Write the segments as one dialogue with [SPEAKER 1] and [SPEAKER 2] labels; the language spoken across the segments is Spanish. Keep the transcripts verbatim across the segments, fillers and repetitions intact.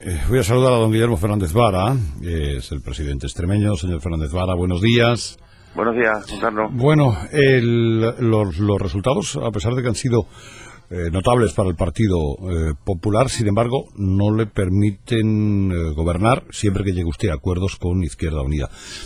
[SPEAKER 1] Eh, voy a saludar a don Guillermo Fernández Vara, que es el presidente extremeño. Señor Fernández Vara, buenos días.
[SPEAKER 2] Buenos días, Juan Carlos.
[SPEAKER 1] Bueno, el, los, los resultados, a pesar de que han sido eh, notables para el Partido eh, Popular, sin embargo, no le permiten eh, gobernar siempre que llegue usted a acuerdos con Izquierda Unida.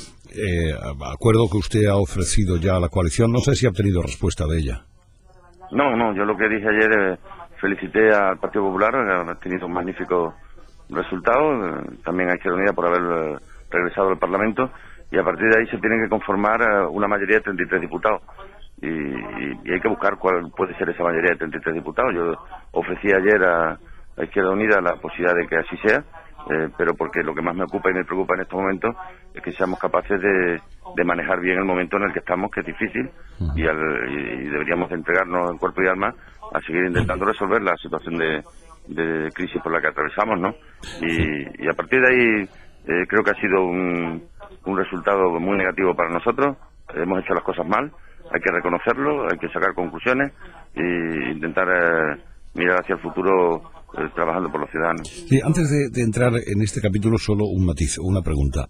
[SPEAKER 1] Eh, acuerdo que usted ha ofrecido ya a la coalición, no sé si ha obtenido respuesta de ella.
[SPEAKER 2] No, no, yo lo que dije ayer, eh, felicité al Partido Popular, ha tenido un magnífico resultado, eh, también a Izquierda Unida por haber eh, regresado al Parlamento, y a partir de ahí se tienen que conformar eh, una mayoría de treinta y tres diputados, y, y, y hay que buscar cuál puede ser esa mayoría de treinta y tres diputados. Yo ofrecí ayer a, a Izquierda Unida la posibilidad de que así sea, eh, pero porque lo que más me ocupa y me preocupa en estos momentos es que seamos capaces de, de manejar bien el momento en el que estamos, que es difícil, y, al, y, y deberíamos de entregarnos en cuerpo y alma a seguir intentando resolver la situación de, de crisis por la que atravesamos, ¿no? Y, y a partir de ahí eh, creo que ha sido un, un resultado muy negativo para nosotros. Hemos hecho las cosas mal, hay que reconocerlo, hay que sacar conclusiones e intentar eh, mirar hacia el futuro eh, trabajando por los ciudadanos.
[SPEAKER 1] Sí, antes de, de entrar en este capítulo, solo un matiz, una pregunta.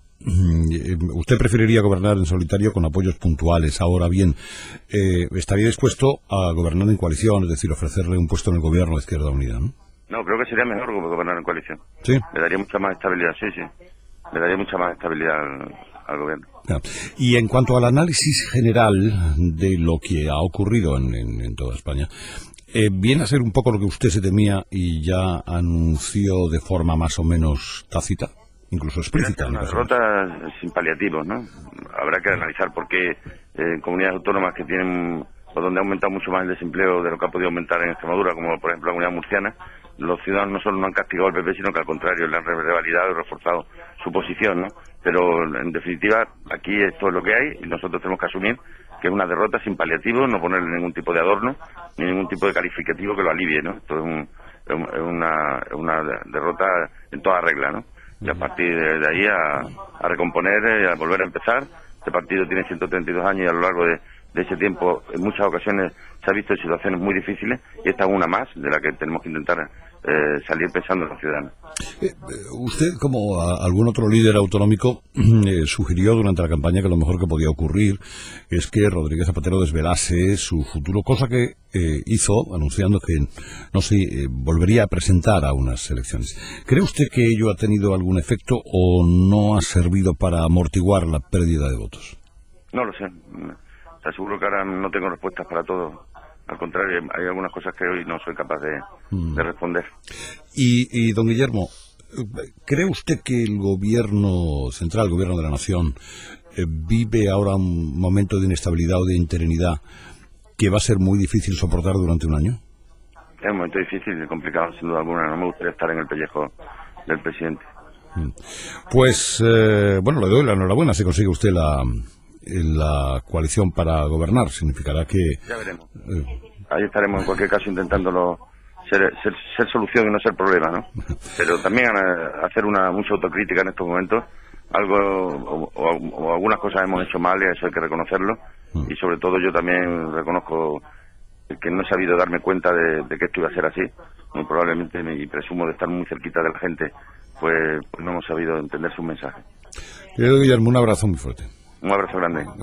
[SPEAKER 1] ¿Usted preferiría gobernar en solitario con apoyos puntuales? Ahora bien, eh, ¿estaría dispuesto a gobernar en coalición, es decir, ofrecerle un puesto en el gobierno de Izquierda Unida, ¿no?
[SPEAKER 2] No, creo que sería mejor gobernar en coalición.
[SPEAKER 1] ¿Sí?
[SPEAKER 2] Le daría mucha más estabilidad, sí, sí. Le daría mucha más estabilidad al, al gobierno.
[SPEAKER 1] Ya. Y en cuanto al análisis general de lo que ha ocurrido en, en, en toda España, eh, viene a ser un poco lo que usted se temía y ya anunció de forma más o menos tácita, incluso explícita.
[SPEAKER 2] Una derrota sin paliativos, ¿no? Habrá que analizar por qué eh, en comunidades autónomas que tienen, o donde ha aumentado mucho más el desempleo de lo que ha podido aumentar en Extremadura, como por ejemplo la comunidad murciana, los ciudadanos no solo no han castigado al P P, sino que al contrario le han revalidado y reforzado su posición, ¿no? Pero en definitiva aquí esto es lo que hay y nosotros tenemos que asumir que es una derrota sin paliativos, no ponerle ningún tipo de adorno ni ningún tipo de calificativo que lo alivie, ¿no? Esto es, un, es una, es una derrota en toda regla, ¿no? Y a partir de ahí a, a recomponer, a volver a empezar. Este partido tiene ciento treinta y dos años y a lo largo de, de ese tiempo en muchas ocasiones se ha visto en situaciones muy difíciles y esta es una más de la que tenemos que intentar eh, salir pensando en los ciudadanos.
[SPEAKER 1] Eh, usted, como a, algún otro líder autonómico, eh, sugirió durante la campaña que lo mejor que podía ocurrir es que Rodríguez Zapatero desvelase su futuro, cosa que eh, hizo anunciando que no se eh, volvería a presentar a unas elecciones. ¿Cree usted que ello ha tenido algún efecto o no ha servido para amortiguar la pérdida de votos?
[SPEAKER 2] No lo sé. Te aseguro que ahora no tengo respuestas para todo. Al contrario, hay algunas cosas que hoy no soy capaz de, mm. de responder.
[SPEAKER 1] Y, y, don Guillermo, ¿cree usted que el gobierno central, el gobierno de la nación, eh, vive ahora un momento de inestabilidad o de interinidad que va a ser muy difícil soportar durante un año?
[SPEAKER 2] Es un momento difícil y complicado, sin duda alguna. No me gustaría estar en el pellejo del presidente.
[SPEAKER 1] Pues, eh, bueno, le doy la enhorabuena si consigue usted la... la coalición para gobernar. Significará que...
[SPEAKER 2] Ya veremos. Eh, Ahí estaremos en cualquier caso intentándolo ser, ser, ser solución y no ser problema, ¿no? Pero también a, hacer una mucha autocrítica en estos momentos. Algo o, o, o algunas cosas hemos hecho mal y eso hay que reconocerlo. Mm. Y sobre todo yo también reconozco que no he sabido darme cuenta de, de que esto iba a ser así. Muy probablemente, y presumo de estar muy cerquita de la gente, pues, pues no hemos sabido entender su mensaje.
[SPEAKER 1] Querido Guillermo, un abrazo muy fuerte.
[SPEAKER 2] Un abrazo grande.